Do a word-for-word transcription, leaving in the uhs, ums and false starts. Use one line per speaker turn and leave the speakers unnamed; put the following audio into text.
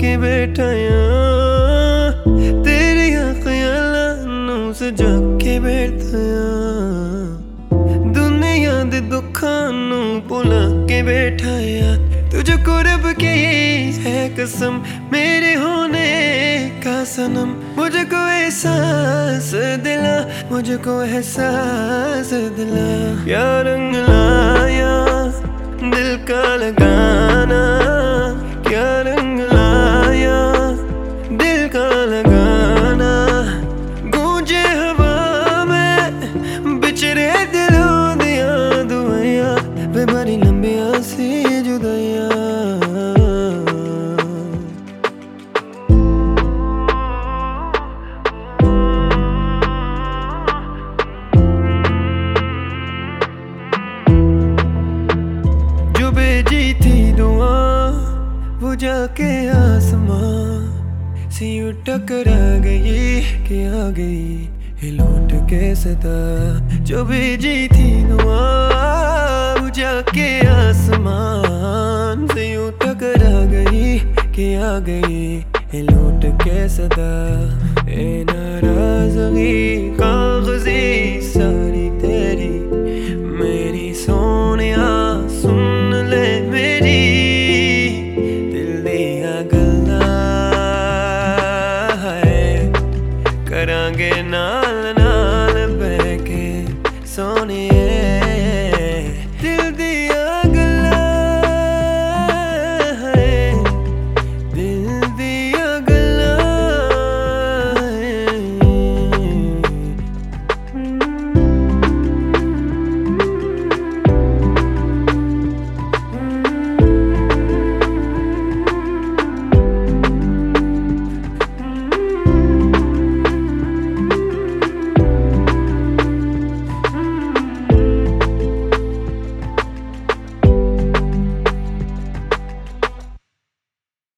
के बैठाया तेरिया ख्यालां नूं सजा के बैठाया दुनिया दे दुखां नूं भुला के बैठाया तुझको रब की है कसम मेरे होने का सनम मुझको एहसास दिला मुझको एहसास दिला क्या रंग लाया दिल का लगाना क्या रंग लाया दिल का लगाना गूंजे हवा में बिछड़े दिलों दिया दुआया वे बड़ी लंबिया सी जुदाइया जो भेजी थी दुआ वो जाके आसमां से यूं टकरा गई कि आ गई ये लौट के सदा जो भेजी थी दुआ वो जाके आसमान से यूं टकरा गई कि आ गई ये लौट के सदा ए नाराज़गी कागज़ी सारी